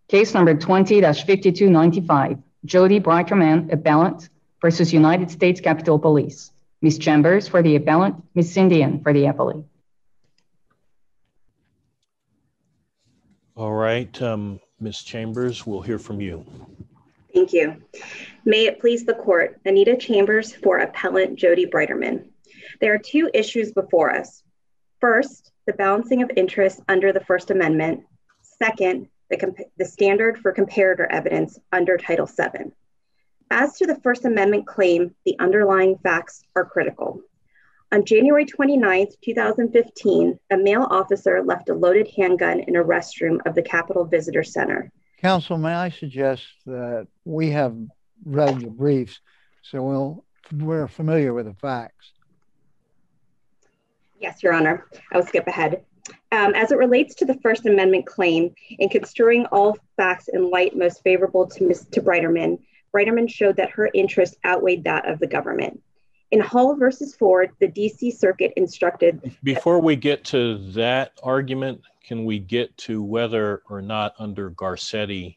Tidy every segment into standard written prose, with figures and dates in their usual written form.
Case number 20-5295, Jody Breiterman, appellant, versus United States Capitol Police. Ms. Chambers for the appellant, Ms. Sindian for the appellee. All right, Ms. Chambers, we'll hear from you. Thank you. May it please the court, Anita Chambers for appellant Jody Breiterman. There are two issues before us. First, the balancing of interests under the First Amendment. Second, the standard for comparator evidence under Title VII. As to the First Amendment claim, the underlying facts are critical. On January 29th, 2015, a male officer left a loaded handgun in a restroom of the Capitol Visitor Center. Counsel, may I suggest that we have read the briefs, so we're familiar with the facts. Yes, Your Honor. I will skip ahead. As it relates to the First Amendment claim, in construing all facts in light most favorable to Breiterman, Breiterman showed that her interest outweighed that of the government. In Hall versus Ford, the D.C. Circuit instructed... Before we get to that argument, can we get to whether or not under Garcetti,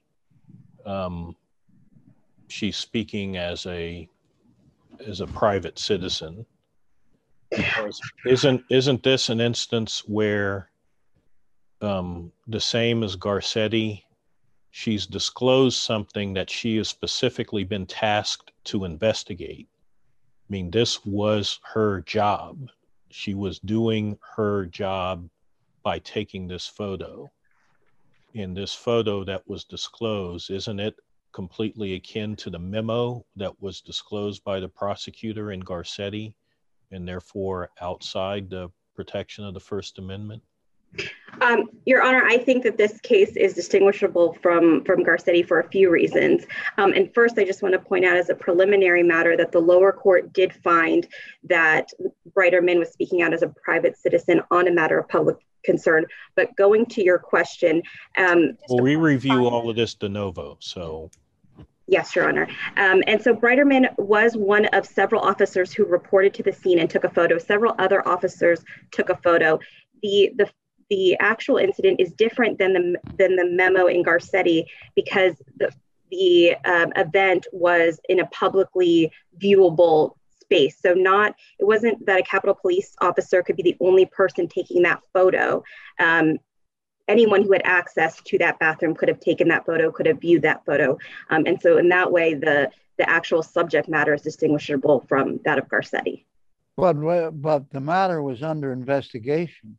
she's speaking as a private citizen? Because isn't this an instance where the same as Garcetti, she's disclosed something that she has specifically been tasked to investigate? I mean, this was her job. She was doing her job by taking this photo. In this photo that was disclosed, isn't it completely akin to the memo that was disclosed by the prosecutor in Garcetti, and therefore outside the protection of the First Amendment? Your Honor, I think that this case is distinguishable from Garcetti for a few reasons. And first, I just want to point out as a preliminary matter that the lower court did find that Breiterman was speaking out as a private citizen on a matter of public concern. But going to your question... well, we review all of this de novo, so... Yes, Your Honor. And so Breiterman was one of several officers who reported to the scene and took a photo. Several other officers took a photo. The actual incident is different than the memo in Garcetti because the event was in a publicly viewable space. So it wasn't that a Capitol Police officer could be the only person taking that photo. Anyone who had access to that bathroom could have taken that photo, could have viewed that photo. And so in that way, the actual subject matter is distinguishable from that of Garcetti. But the matter was under investigation.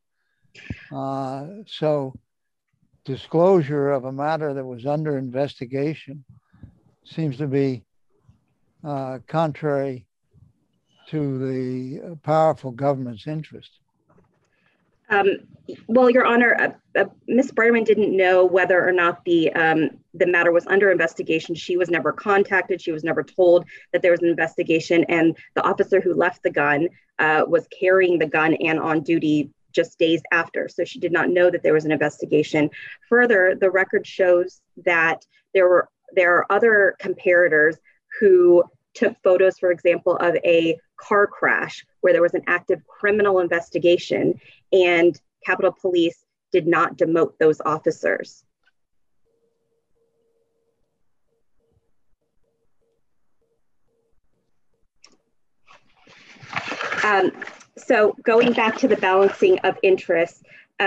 So disclosure of a matter that was under investigation seems to be contrary to the powerful government's interest. Well, Your Honor, Ms. Breiterman didn't know whether or not the matter was under investigation. She was never contacted. She was never told that there was an investigation. And the officer who left the gun was carrying the gun and on duty just days after. So she did not know that there was an investigation. Further, the record shows that there are other comparators who took photos, for example, of a car crash where there was an active criminal investigation, and Capitol Police did not demote those officers. So going back to the balancing of interests,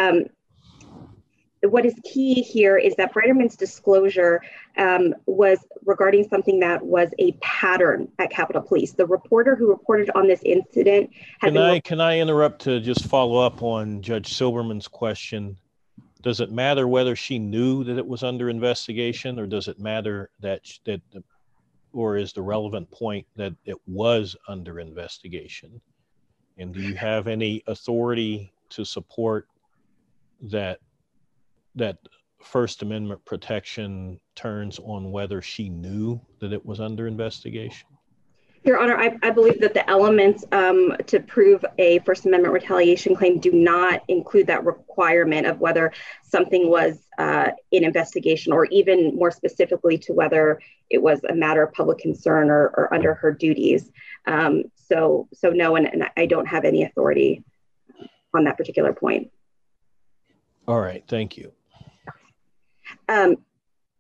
what is key here is that Breiterman's disclosure was regarding something that was a pattern at Capitol Police. The reporter who reported on this incident Can I interrupt to just follow up on Judge Silberman's question? Does it matter whether she knew that it was under investigation, or does it matter or is the relevant point that it was under investigation? And do you have any authority to support that First Amendment protection turns on whether she knew that it was under investigation? Your Honor, I believe that the elements to prove a First Amendment retaliation claim do not include that requirement of whether something was in investigation, or even more specifically to whether it was a matter of public concern or under her duties. So no, and I don't have any authority on that particular point. All right, thank you.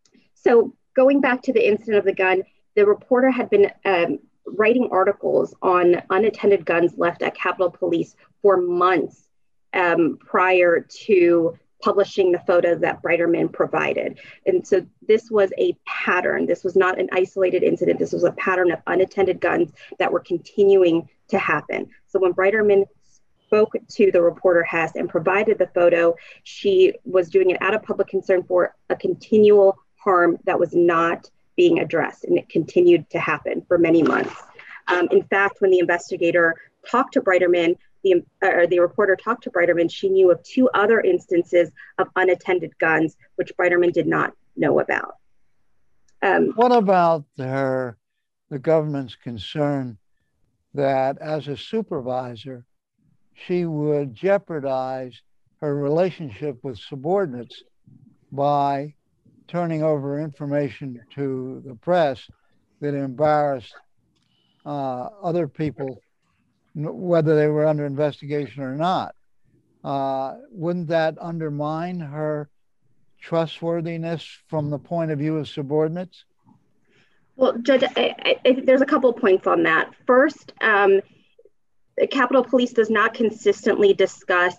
So going back to the incident of the gun, the reporter had been writing articles on unattended guns left at Capitol Police for months prior to publishing the photo that Breiterman provided. And so this was a pattern. This was not an isolated incident. This was a pattern of unattended guns that were continuing to happen. So when Breiterman spoke to the reporter Hess and provided the photo, she was doing it out of public concern for a continual harm that was not being addressed, and it continued to happen for many months. In fact, when the investigator talked to Breiterman, the reporter talked to Breiterman, she knew of 2 other instances of unattended guns, which Breiterman did not know about. What about the government's concern that as a supervisor, she would jeopardize her relationship with subordinates by turning over information to the press that embarrassed other people, whether they were under investigation or not? Wouldn't that undermine her trustworthiness from the point of view of subordinates? Well, Judge, there's a couple of points on that. First, Capitol Police does not consistently discuss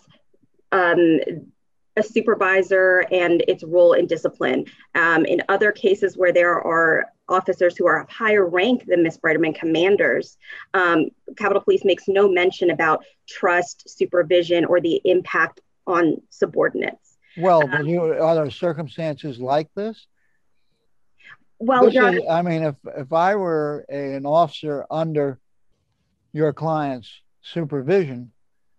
a supervisor and its role in discipline. In other cases where there are officers who are of higher rank than Ms. Breiterman, commanders, Capitol Police makes no mention about trust, supervision, or the impact on subordinates. Well, are there circumstances like this? Well, I mean, if I were an officer under your client's supervision,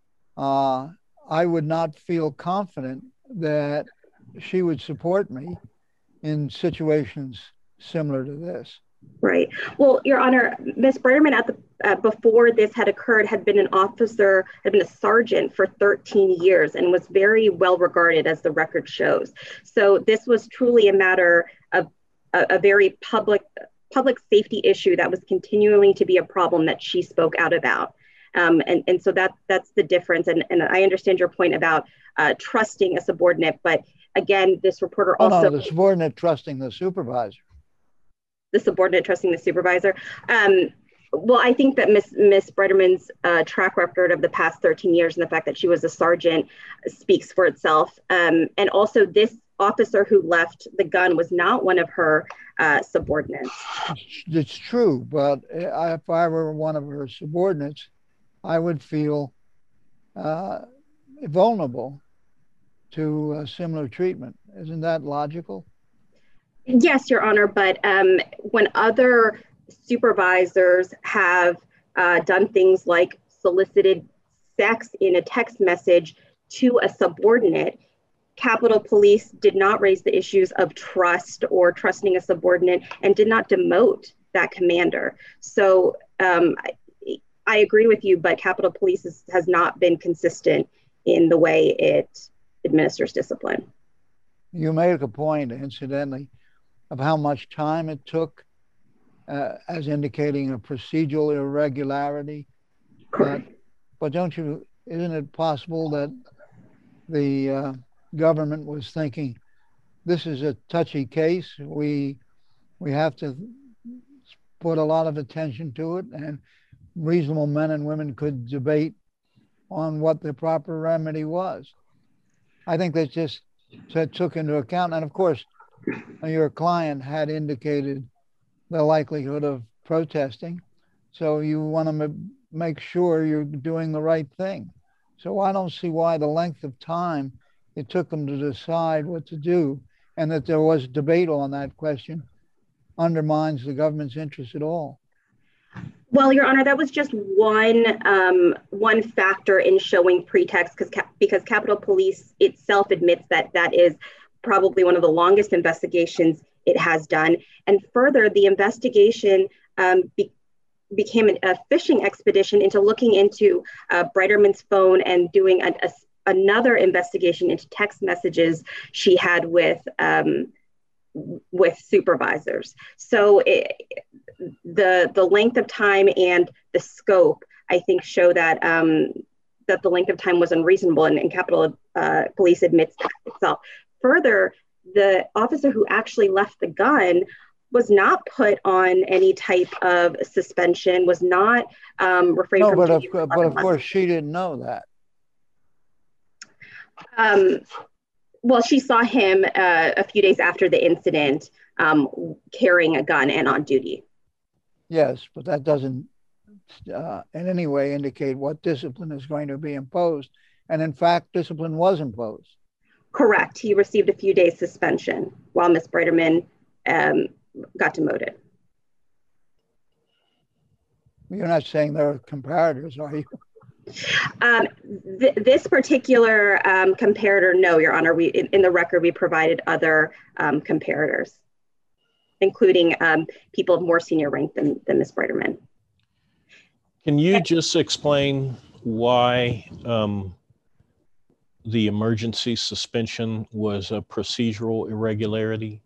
I would not feel confident that she would support me in situations similar to this. Right. Well, Your Honor, Ms. Breiterman before this had occurred had been an officer, had been a sergeant for 13 years and was very well regarded, as the record shows. So this was truly a matter of a very public safety issue that was continuing to be a problem that she spoke out about. And so that's the difference. And I understand your point about trusting a subordinate, but again, this reporter also— the subordinate trusting the supervisor. The subordinate trusting the supervisor. Well, I think that Ms. Breiterman's track record of the past 13 years and the fact that she was a sergeant speaks for itself. And also this officer who left the gun was not one of her subordinates. It's true, but if I were one of her subordinates, I would feel vulnerable to similar treatment. Isn't that logical? Yes, Your Honor, but when other supervisors have done things like solicited sex in a text message to a subordinate, Capitol Police did not raise the issues of trust or trusting a subordinate and did not demote that commander. So I agree with you, but Capitol Police has not been consistent in the way it administers discipline. You made a point, incidentally, of how much time it took as indicating a procedural irregularity. Correct. But isn't it possible that the government was thinking, this is a touchy case, we have to put a lot of attention to it, and reasonable men and women could debate on what the proper remedy was? I think that just took into account, and of course, your client had indicated the likelihood of protesting, so you want to make sure you're doing the right thing. So I don't see why the length of time it took them to decide what to do, and that there was debate on that question, undermines the government's interest at all. Well, Your Honor, that was just one factor in showing pretext, because Capitol Police itself admits that that is probably one of the longest investigations it has done. And further, the investigation became a fishing expedition into looking into Breiterman's phone and doing another investigation into text messages she had with supervisors. So the length of time and the scope, I think, show that that the length of time was unreasonable, and Capitol Police admits that itself. Further, the officer who actually left the gun was not put on any type of suspension, was not refrained No, from but duty. but of course she didn't know that. Well, she saw him a few days after the incident carrying a gun and on duty. Yes, but that doesn't in any way indicate what discipline is going to be imposed. And in fact, discipline was imposed. Correct. He received a few days suspension while Ms. Breiterman got demoted. You're not saying they're comparators, are you? This particular comparator, no, Your Honor. In the record, we provided other comparators, including people of more senior rank than Ms. Breiterman. Can you just explain why the emergency suspension was a procedural irregularity?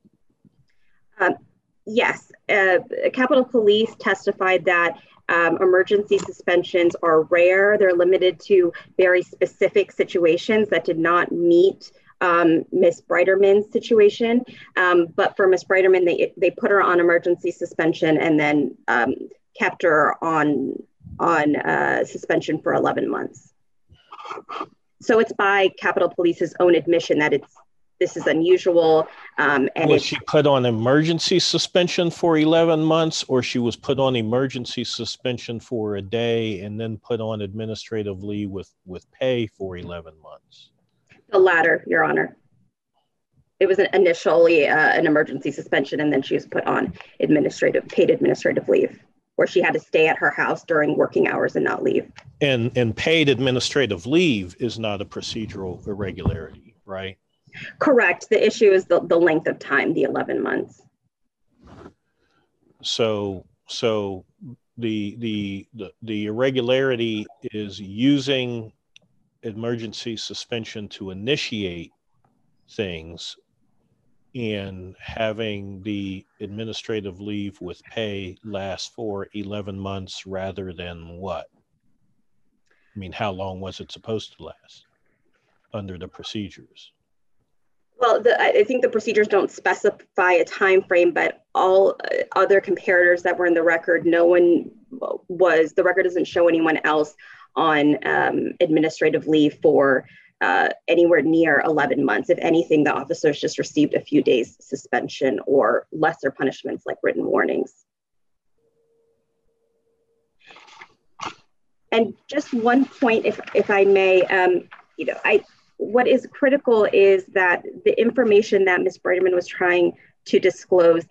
Yes. Capitol Police testified that emergency suspensions are rare. They're limited to very specific situations that did not meet Ms. Breiterman's situation. But for Ms. Breiterman, they put her on emergency suspension and then kept her on suspension for 11 months. So it's by Capitol Police's own admission that this is unusual. And was she put on emergency suspension for 11 months, or she was put on emergency suspension for a day and then put on administrative leave with pay for 11 months? The latter, Your Honor. It was initially an emergency suspension, and then she was put on paid administrative leave, where she had to stay at her house during working hours and not leave. And paid administrative leave is not a procedural irregularity, right? Correct. The issue is the length of time, the 11 months. So the irregularity is using emergency suspension to initiate things and having the administrative leave with pay last for 11 months rather than what? I mean, how long was it supposed to last under the procedures? Well, I think the procedures don't specify a time frame, but all other comparators that were in the record, the record doesn't show anyone else on administrative leave for anywhere near 11 months. If anything, the officers just received a few days suspension or lesser punishments like written warnings. And just one point, if I may, what is critical is that the information that Ms. Breiterman was trying to disclose,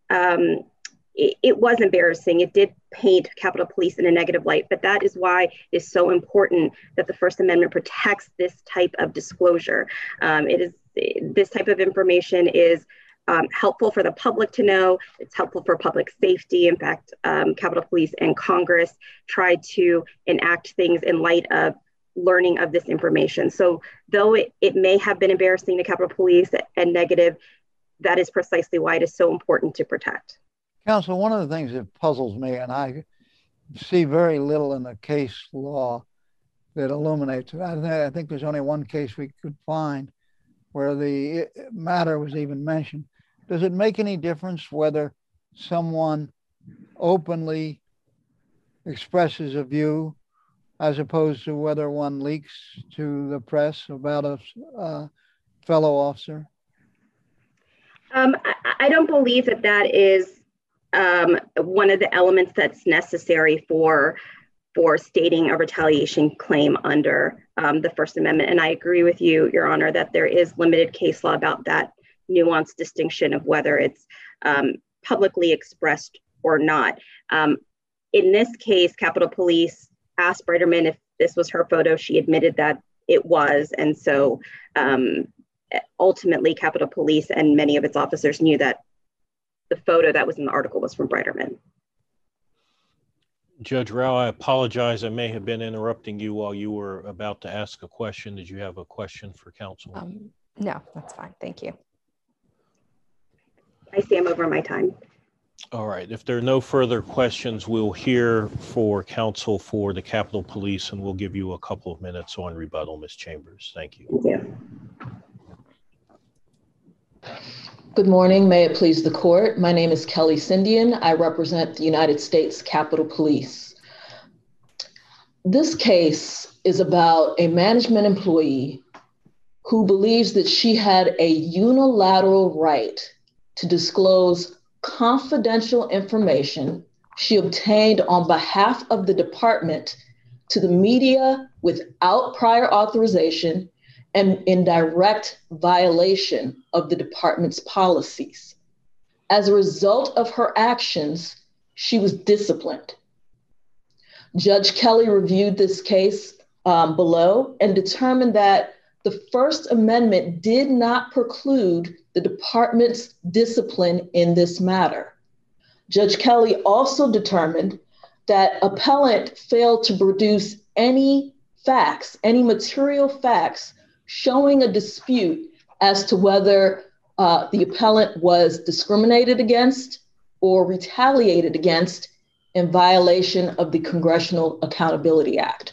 it was embarrassing. It did paint Capitol Police in a negative light, but that is why it's so important that the First Amendment protects this type of disclosure. This type of information is helpful for the public to know. It's helpful for public safety. In fact, Capitol Police and Congress tried to enact things in light of learning of this information. So though it may have been embarrassing to Capitol Police and negative, that is precisely why it is so important to protect. Counsel, one of the things that puzzles me, and I see very little in the case law that illuminates it. I think there's only one case we could find where the matter was even mentioned. Does it make any difference whether someone openly expresses a view as opposed to whether one leaks to the press about a fellow officer? I don't believe that is one of the elements that's necessary for stating a retaliation claim under the First Amendment. And I agree with you, Your Honor, that there is limited case law about that nuanced distinction of whether it's publicly expressed or not. In this case, Capitol Police asked Breiterman if this was her photo. She admitted that it was. And so ultimately, Capitol Police and many of its officers knew that the photo that was in the article was from Breiterman. Judge Rao, I apologize. I may have been interrupting you while you were about to ask a question. Did you have a question for counsel? No, that's fine. Thank you. I see I'm over my time. All right. If there are no further questions, we'll hear for counsel for the Capitol Police, and we'll give you a couple of minutes on rebuttal, Ms. Chambers. Thank you. Thank you. Good morning. May it please the court. My name is Kelly Sindian. I represent the United States Capitol Police. This case is about a management employee who believes that she had a unilateral right to disclose confidential information she obtained on behalf of the department to the media without prior authorization and in direct violation of the department's policies. As a result of her actions, she was disciplined. Judge Kelly reviewed this case below and determined that the First Amendment did not preclude the department's discipline in this matter. Judge Kelly also determined that appellant failed to produce any facts, any material facts showing a dispute as to whether the appellant was discriminated against or retaliated against in violation of the Congressional Accountability Act.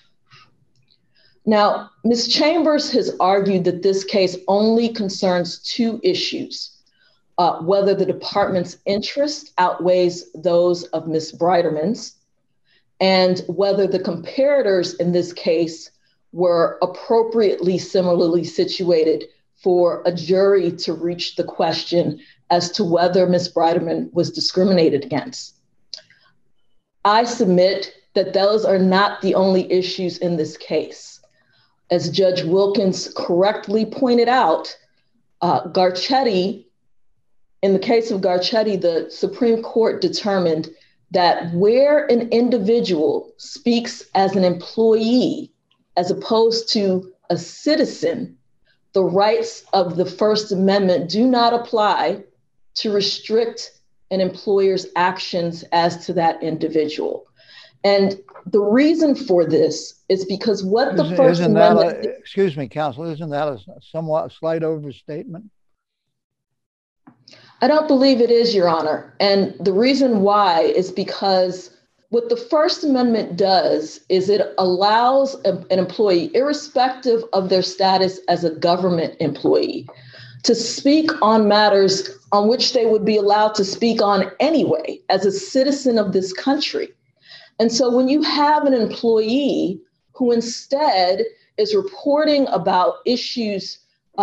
Now, Ms. Chambers has argued that this case only concerns two issues, whether the department's interest outweighs those of Ms. Breiterman's, and whether the comparators in this case were appropriately similarly situated for a jury to reach the question as to whether Ms. Breiterman was discriminated against. I submit that those are not the only issues in this case. As Judge Wilkins correctly pointed out, Garcetti, in the case of Garcetti, the Supreme Court determined that where an individual speaks as an employee as opposed to a citizen, the rights of the First Amendment do not apply to restrict an employer's actions as to that individual. And the reason for this is because what the First Amendment... Excuse me, counsel, isn't that a somewhat slight overstatement? I don't believe it is, Your Honor. And the reason why is because what the First Amendment does is it allows an employee, irrespective of their status as a government employee, to speak on matters on which they would be allowed to speak on anyway as a citizen of this country. And so when you have an employee who instead is reporting about issues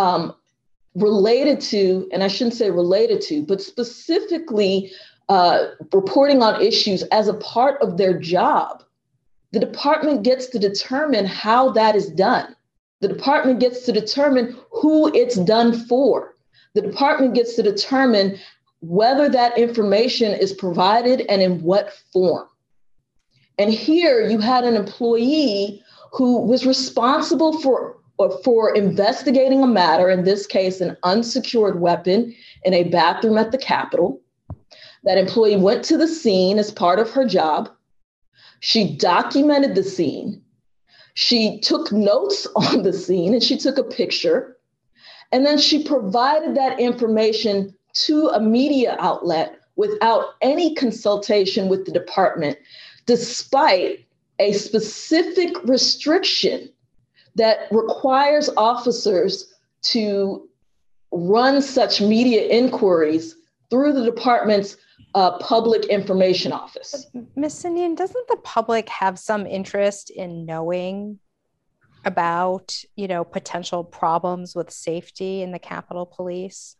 related to, and I shouldn't say related to, but specifically reporting on issues as a part of their job, the department gets to determine how that is done. The department gets to determine who it's done for. The department gets to determine whether that information is provided and in what form. And here you had an employee who was responsible for investigating a matter, in this case, an unsecured weapon in a bathroom at the Capitol. That employee went to the scene as part of her job. She documented the scene. She took notes on the scene and she took a picture. And then she provided that information to a media outlet without any consultation with the department, despite a specific restriction that requires officers to run such media inquiries through the department's public information office. Ms. Sindian, doesn't the public have some interest in knowing about, potential problems with safety in the Capitol Police?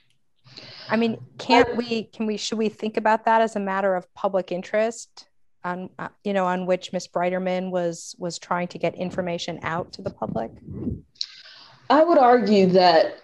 I mean, should we think about that as a matter of public interest on which Ms. Breiterman was trying to get information out to the public? I would argue that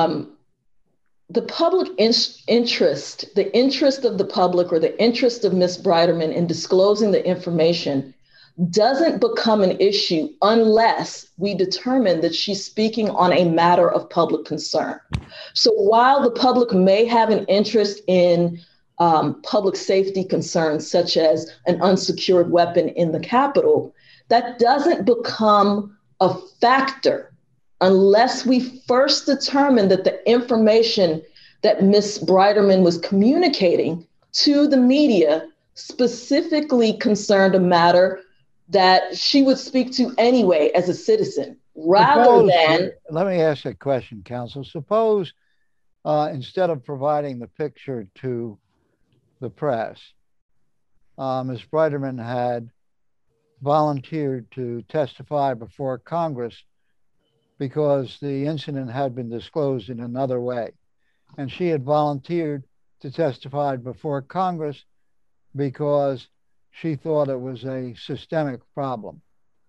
the public interest, the interest of the public or the interest of Ms. Breiterman in disclosing the information doesn't become an issue unless we determine that she's speaking on a matter of public concern. So while the public may have an interest in public safety concerns, such as an unsecured weapon in the Capitol, that doesn't become a factor unless we first determine that the information that Ms. Breiterman was communicating to the media specifically concerned a matter that she would speak to anyway as a citizen, rather than... Let me ask a question, counsel. Suppose instead of providing the picture to the press, Ms. Breiterman had volunteered to testify before Congress because the incident had been disclosed in another way. And she had volunteered to testify before Congress because she thought it was a systemic problem.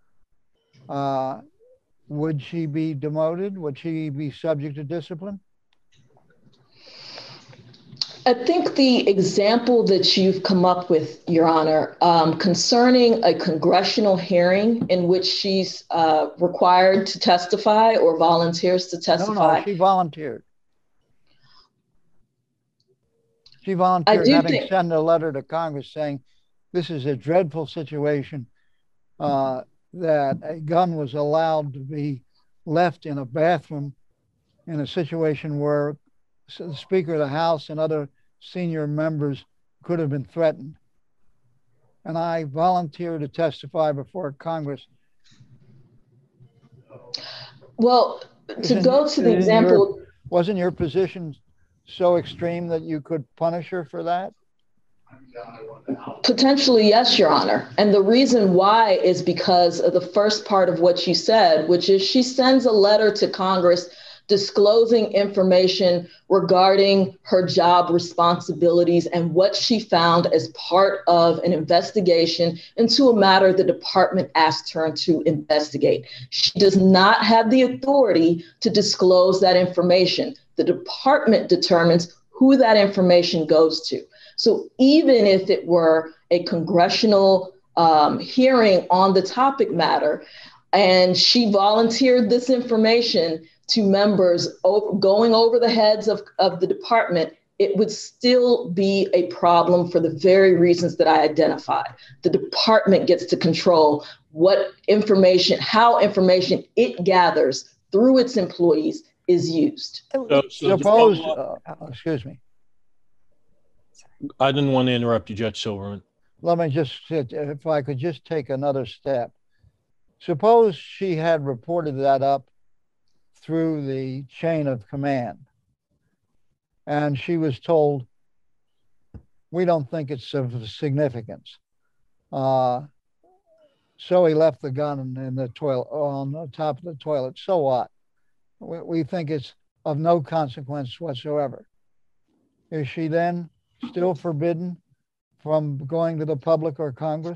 Would she be demoted? Would she be subject to discipline? I think the example that you've come up with, Your Honor, concerning a congressional hearing in which she's required to testify or volunteers to testify. No, she volunteered. She volunteered, having sent a letter to Congress saying, this is a dreadful situation, that a gun was allowed to be left in a bathroom in a situation where the Speaker of the House and other senior members could have been threatened. And I volunteered to testify before Congress. Well, to go to the example. Wasn't your position so extreme that you could punish her for that? Potentially, yes, Your Honor. And the reason why is because of the first part of what you said, which is she sends a letter to Congress disclosing information regarding her job responsibilities and what she found as part of an investigation into a matter the department asked her to investigate. She does not have the authority to disclose that information. The department determines who that information goes to. So even if it were a congressional hearing on the topic matter, and she volunteered this information to members going over the heads of the department, it would still be a problem for the very reasons that I identified. The department gets to control what information, how information it gathers through its employees is used. Suppose, excuse me. I didn't want to interrupt you, Judge Silverman. Let me just, if I could just take another step. Suppose she had reported that up through the chain of command and she was told, we don't think it's of significance. So he left the gun in the toilet, on the top of the toilet. So what? We think it's of no consequence whatsoever. Is she then still forbidden from going to the public or Congress?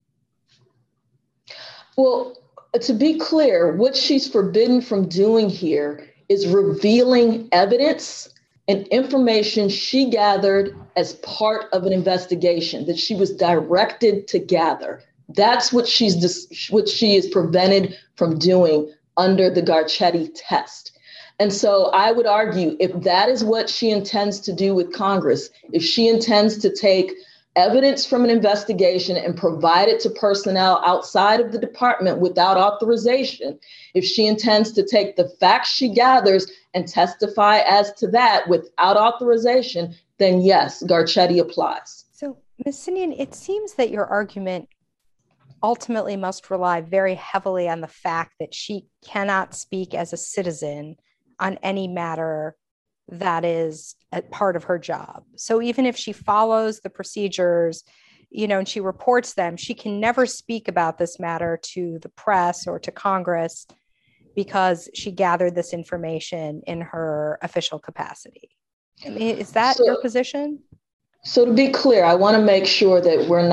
Well, to be clear, what she's forbidden from doing here is revealing evidence and information she gathered as part of an investigation that she was directed to gather. That's what she is prevented from doing under the Garcetti test. And so I would argue if that is what she intends to do with Congress, if she intends to take evidence from an investigation and provide it to personnel outside of the department without authorization, if she intends to take the facts she gathers and testify as to that without authorization, then yes, Garcetti applies. So, Ms. Sindian, it seems that your argument ultimately must rely very heavily on the fact that she cannot speak as a citizen on any matter that is a part of her job. So even if she follows the procedures, and she reports them, she can never speak about this matter to the press or to Congress because she gathered this information in her official capacity. I mean, is that your position? So to be clear, I want to make sure that we're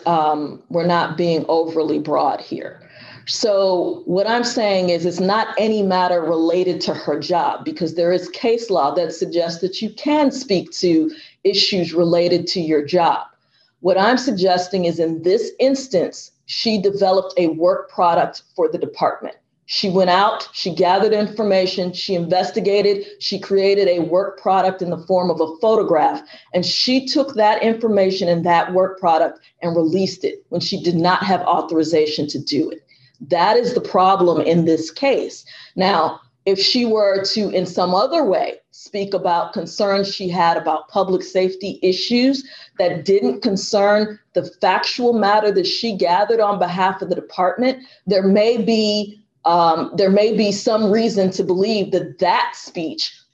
not being overly broad here. So what I'm saying is it's not any matter related to her job, because there is case law that suggests that you can speak to issues related to your job. What I'm suggesting is in this instance, she developed a work product for the department. She went out, she gathered information, she investigated, she created a work product in the form of a photograph, and she took that information and that work product and released it when she did not have authorization to do it. That is the problem in this case. Now, if she were to, in some other way, speak about concerns she had about public safety issues that didn't concern the factual matter that she gathered on behalf of the department, there may be some reason to believe that that speech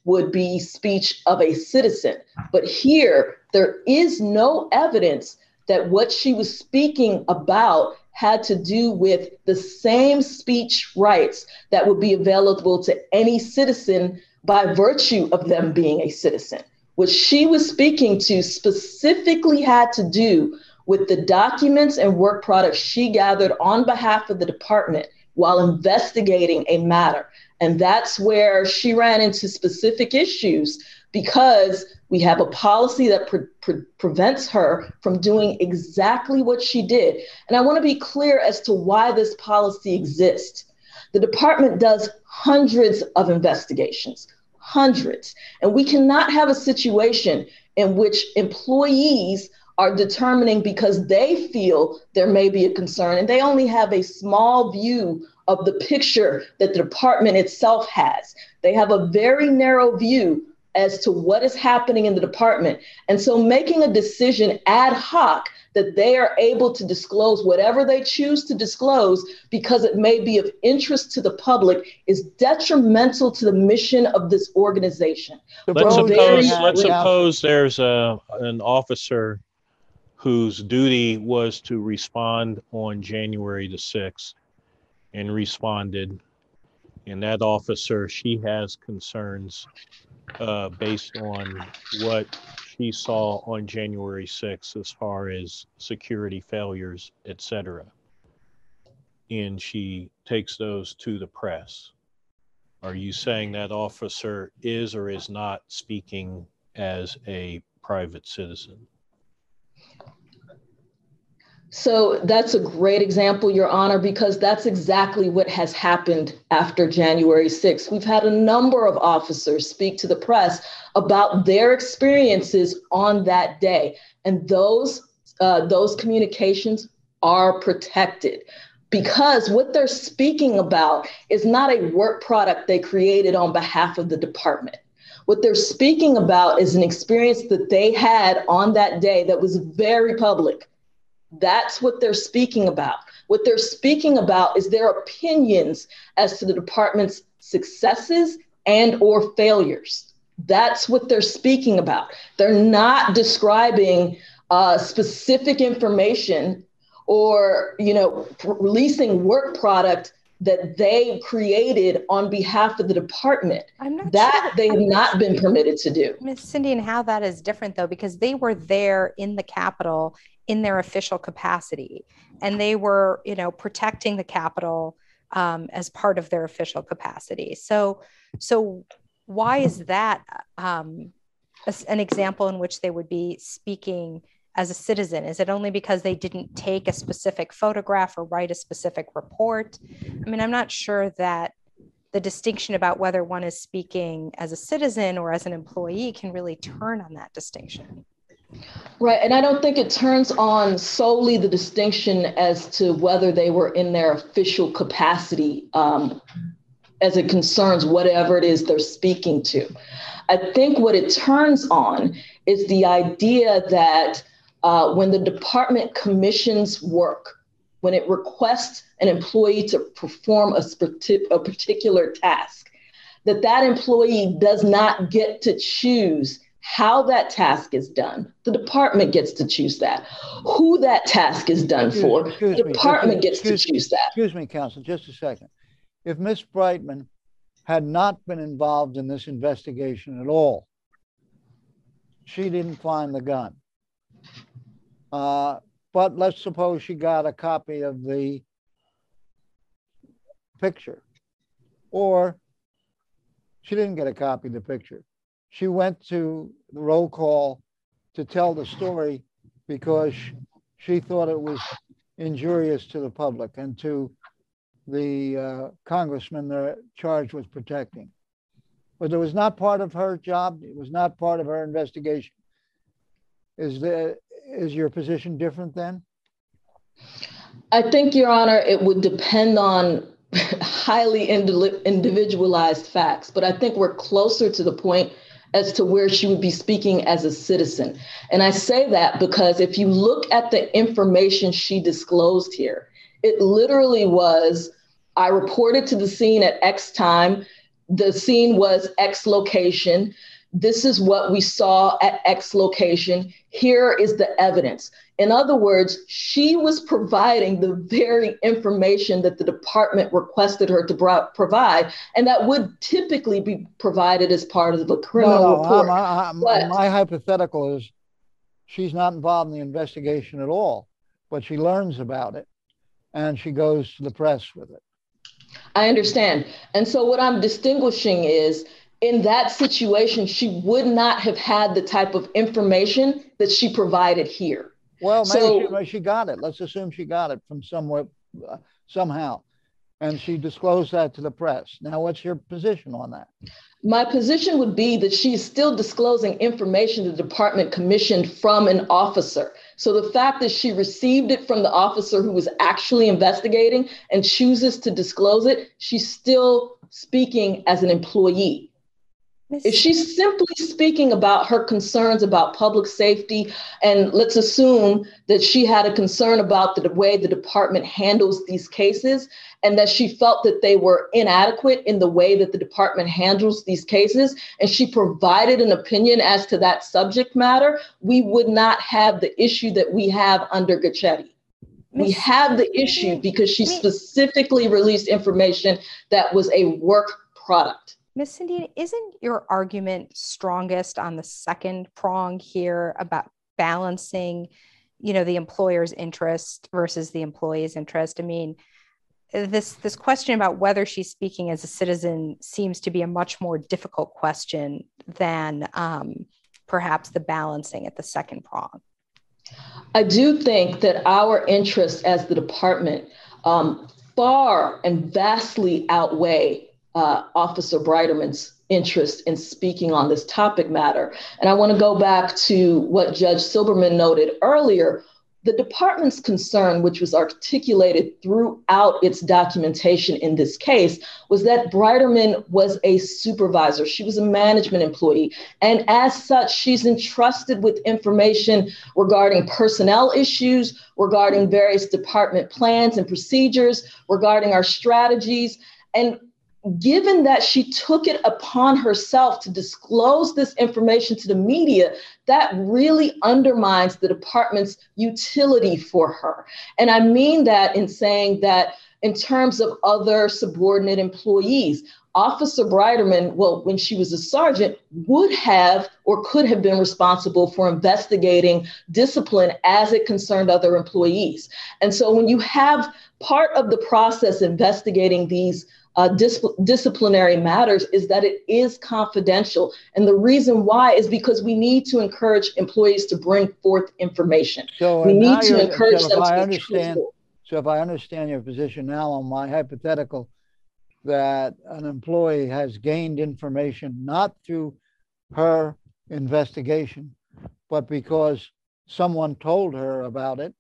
would be speech of a citizen. But here, there is no evidence that what she was speaking about had to do with the same speech rights that would be available to any citizen by virtue of them being a citizen. What she was speaking to specifically had to do with the documents and work products she gathered on behalf of the department while investigating a matter. And that's where she ran into specific issues, because we have a policy that prevents her from doing exactly what she did. And I want to be clear as to why this policy exists. The department does hundreds of investigations, hundreds. And we cannot have a situation in which employees are determining because they feel there may be a concern and they only have a small view of the picture that the department itself has. They have a very narrow view as to what is happening in the department. And so making a decision ad hoc that they are able to disclose whatever they choose to disclose because it may be of interest to the public is detrimental to the mission of this organization. Let's suppose there's an officer whose duty was to respond on January the 6th and responded. And that officer, she has concerns based on what she saw on January 6th as far as security failures, etc. And she takes those to the press. Are you saying that officer is or is not speaking as a private citizen? So that's a great example, Your Honor, because that's exactly what has happened after January 6th. We've had a number of officers speak to the press about their experiences on that day. And those communications are protected because what they're speaking about is not a work product they created on behalf of the department. What they're speaking about is an experience that they had on that day that was very public. That's what they're speaking about. What they're speaking about is their opinions as to the department's successes and or failures. That's what they're speaking about. They're not describing specific information or, releasing work product that they created on behalf of the department. They have not been permitted to do. Ms. Sindian, how that is different though, because they were there in the Capitol in their official capacity, and they were, protecting the Capitol as part of their official capacity. So why is that an example in which they would be speaking as a citizen? Is it only because they didn't take a specific photograph or write a specific report? I mean, I'm not sure that the distinction about whether one is speaking as a citizen or as an employee can really turn on that distinction. Right. And I don't think it turns on solely the distinction as to whether they were in their official capacity as it concerns whatever it is they're speaking to. I think what it turns on is the idea that when the department commissions work, when it requests an employee to perform a particular task, that employee does not get to choose how that task is done. The department gets to choose that. Who that task is done for, the department gets to choose that. Excuse me, counsel, just a second. If Ms. Brightman had not been involved in this investigation at all, she didn't find the gun. But let's suppose she got a copy of the picture, or she didn't get a copy of the picture. She went to the roll call to tell the story because she thought it was injurious to the public and to the congressman they're charged with protecting. But it was not part of her job. It was not part of her investigation. Is your position different then? I think, Your Honor, it would depend on highly individualized facts, but I think we're closer to the point as to where she would be speaking as a citizen. And I say that because if you look at the information she disclosed here, it literally was, I reported to the scene at X time. the scene was X location. This is what we saw at X location. Here is the evidence. In other words, she was providing the very information that the department requested her to provide, and that would typically be provided as part of a criminal report. My hypothetical is she's not involved in the investigation at all, but she learns about it and she goes to the press with it. I understand. And so what I'm distinguishing is, in that situation, she would not have had the type of information that she provided here. Well, maybe she got it. Let's assume she got it from somewhere, somehow, and she disclosed that to the press. Now, what's your position on that? My position would be that she's still disclosing information the department commissioned from an officer. So the fact that she received it from the officer who was actually investigating and chooses to disclose it, she's still speaking as an employee. If she's simply speaking about her concerns about public safety, and let's assume that she had a concern about the way the department handles these cases, and that she felt that they were inadequate in the way that the department handles these cases, and she provided an opinion as to that subject matter, we would not have the issue that we have under Garcetti. We have the issue because she specifically released information that was a work product. Ms. Sindian, isn't your argument strongest on the second prong here about balancing, the employer's interest versus the employee's interest? I mean, this question about whether she's speaking as a citizen seems to be a much more difficult question than perhaps the balancing at the second prong. I do think that our interests as the department far and vastly outweigh Officer Breiterman's interest in speaking on this topic matter. And I want to go back to what Judge Silberman noted earlier. The department's concern, which was articulated throughout its documentation in this case, was that Breiterman was a supervisor. She was a management employee. And as such, she's entrusted with information regarding personnel issues, regarding various department plans and procedures, regarding our strategies. And given that she took it upon herself to disclose this information to the media, that really undermines the department's utility for her. And I mean that in saying that in terms of other subordinate employees, Officer Breiterman, when she was a sergeant, would have or could have been responsible for investigating discipline as it concerned other employees. And so when you have part of the process investigating these disciplinary matters is that it is confidential. And the reason why is because we need to encourage employees to bring forth information. So we need to encourage them to be truthful. So if I understand your position now on my hypothetical, that an employee has gained information not through her investigation, but because someone told her about it,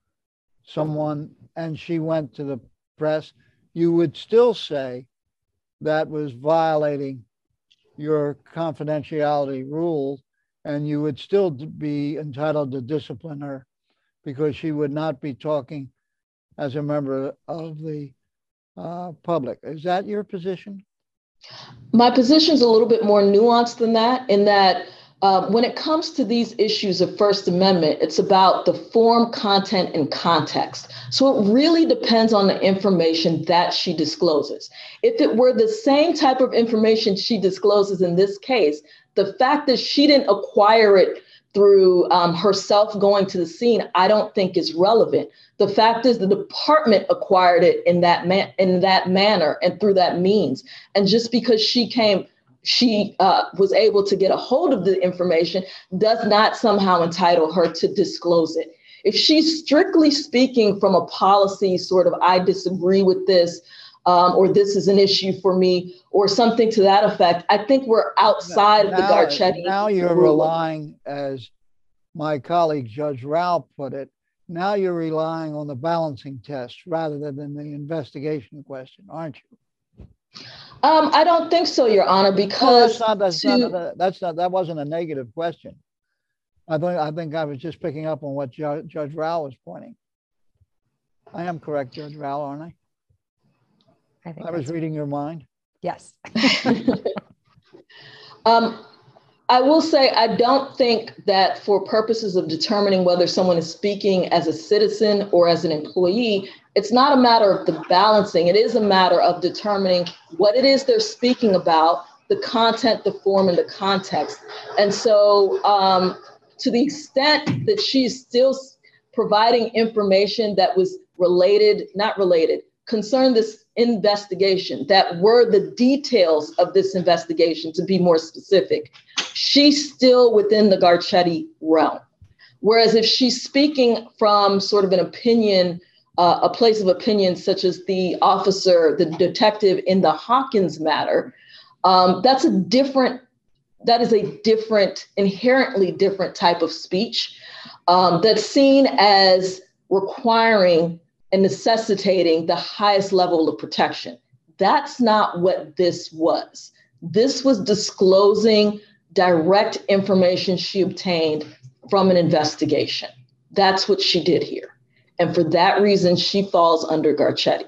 and she went to the press, you would still say that was violating your confidentiality rules, and you would still be entitled to discipline her because she would not be talking as a member of the public. Is that your position? My position is a little bit more nuanced than that, in that when it comes to these issues of First Amendment, it's about the form, content, and context. So it really depends on the information that she discloses. If it were the same type of information she discloses in this case, the fact that she didn't acquire it through herself going to the scene, I don't think is relevant. The fact is the department acquired it in that manner and through that means. And just because she was able to get a hold of the information does not somehow entitle her to disclose it. If she's strictly speaking from a policy sort of, I disagree with this, or this is an issue for me, or something to that effect, I think we're outside of the Garcetti. Now you're relying, as my colleague Judge Rao put it, now you're relying on the balancing test rather than the investigation question, aren't you? I don't think so, Your Honor, because that wasn't a negative question. I think I was just picking up on what Judge Rao was pointing. I am correct, Judge Rao, aren't I? I was reading your mind. Yes. I will say, I don't think that for purposes of determining whether someone is speaking as a citizen or as an employee, it's not a matter of the balancing. It is a matter of determining what it is they're speaking about, the content, the form, and the context. And so to the extent that she's still providing information that was concerned this investigation, that were the details of this investigation, to be more specific, she's still within the Garcetti realm. Whereas if she's speaking from sort of an opinion, a place of opinion, such as the officer, the detective in the Hawkins matter, that is a different, inherently different type of speech that's seen as requiring and necessitating the highest level of protection. That's not what this was. This was disclosing direct information she obtained from an investigation. That's what she did here. And for that reason, she falls under Garcetti.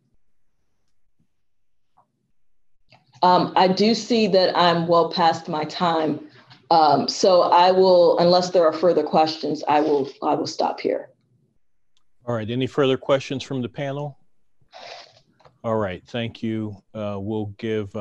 I do see that I'm well past my time. So I will, unless there are further questions, I will stop here. All right, any further questions from the panel? All right, thank you. We'll give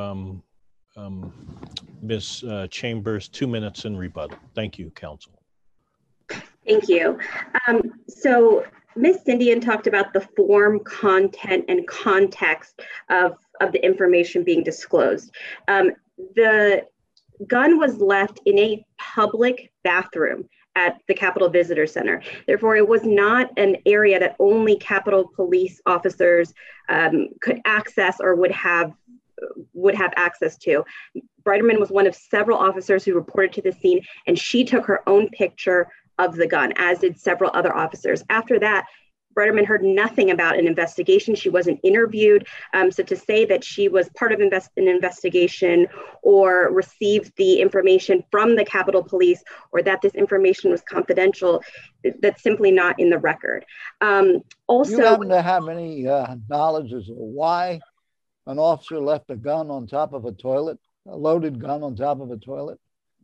Ms. Chambers 2 minutes in rebuttal. Thank you, counsel. Thank you. So Ms. Sindian talked about the form, content, and context of the information being disclosed. The gun was left in a public bathroom at the Capitol Visitor Center. Therefore, it was not an area that only Capitol Police officers could access or would have access to. Breiterman was one of several officers who reported to the scene, and she took her own picture of the gun, as did several other officers. After that, Breiterman heard nothing about an investigation. She wasn't interviewed. So to say that she was part of an investigation or received the information from the Capitol Police or that this information was confidential, that's simply not in the record. Also, do you happen to have any knowledge as to why an officer left a gun on top of a toilet, a loaded gun on top of a toilet?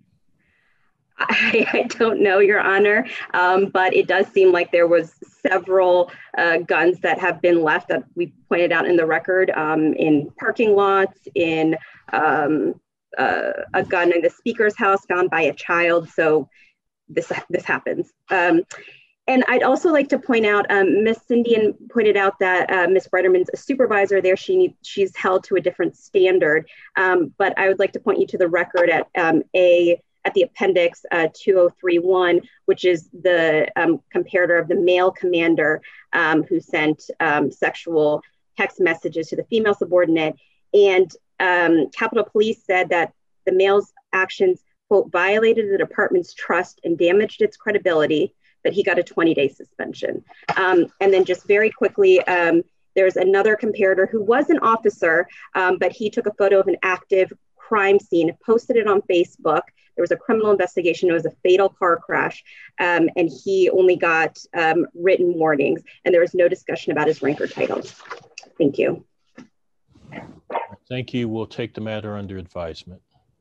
I don't know, Your Honor, but it does seem like there was several guns that have been left that we pointed out in the record in parking lots, in a gun in the speaker's house found by a child. So this happens. And I'd also like to point out, Ms. Sindian pointed out that Ms. Breiterman's a supervisor there. She's held to a different standard. But I would like to point you to the record at the appendix 2031, which is the comparator of the male commander who sent sexual text messages to the female subordinate. And Capitol Police said that the male's actions, quote, violated the department's trust and damaged its credibility, but he got a 20-day suspension. And then just very quickly, there's another comparator who was an officer, but he took a photo of an active crime scene, posted it on Facebook. There was a criminal investigation. It was a fatal car crash, and he only got written warnings, and there was no discussion about his rank or titles. Thank you. Thank you. We'll take the matter under advisement.